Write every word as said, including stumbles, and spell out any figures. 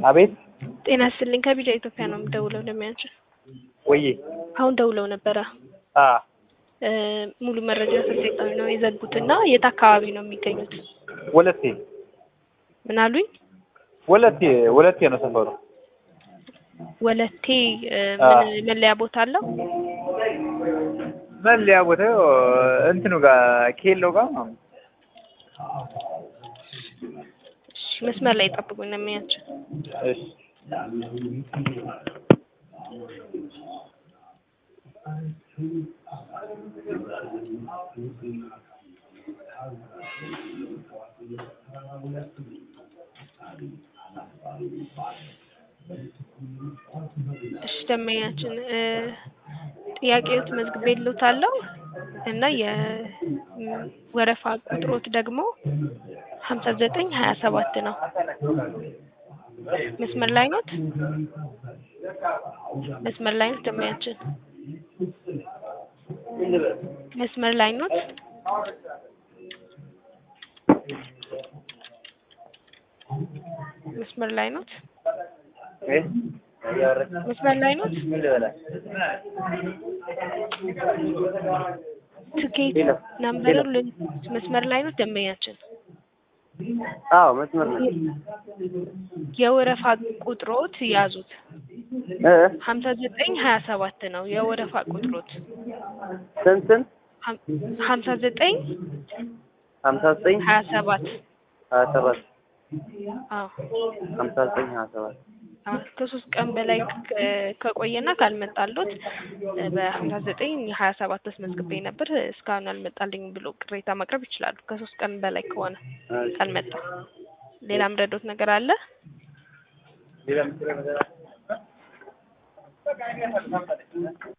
አቤት ጤና ይስጥልኝ ከቢጃ ኢትዮጵያ ነው የምደውለው እንደሚያንቺ ወይ አሁን ደውለው ነበረ አ ሙሉ መረጃ ሰጥተው ነው የዘጉትና የት አካባቢ ነው የሚገኙት ወለቴ ምን አሉኝ ወለቴ ወለቴ ነው ሰፈሩ ወለቴ ምን መለያ ቦታ አለው መለያ ቦታ እንትኑ ጋር ኬሎ ጋር መስመር ላይ ጠብቁኝ ነው የሚያንቺ እሺ እሺ ደመኛችን ጥያቄዎች መዝግቤልዎታለሁ እና የወረፋ ቁጥሮት ደግሞ ሀምሳ ዘጠኝ ሀያ ሰባት ነው መስመር ላይ ነው መስመር ላይ ነው ደመኛችን መስመር ላይ ነው መስመር ላይ ነው እ መስመር ላይ ነው ትኬት ነምበር መስመር ላይ ነው ደመኛችን አዎ መስመር ላይ የወረፋ ቁጥሮት ያዙት እ ሀምሳ ዘጠኝ ሀያ ሰባት ነው የወረፋ ቁጥሮት ስንት ስንት ሀምሳ ዘጠኝ ሀምሳ ዘጠኝ ሀያ ሰባት ሀያ ሰባት አዎ ሀምሳ ዘጠኝ ሀያ ሰባት ከሶስት ቀን በላይ ከቆየና ካልመጣልዎት በሀምሳ ዘጠኝ ሀያ ሰባት ተመዝግቤ ነበር እስካሁን አልመጣልኝ ብሎ ቅሬታ ማቅረብ ይችላሉ ከሶስት ቀን በላይ ከሆነ ካልመጣ ሌላም ረዶት ነገር አለ ሌላም ነገር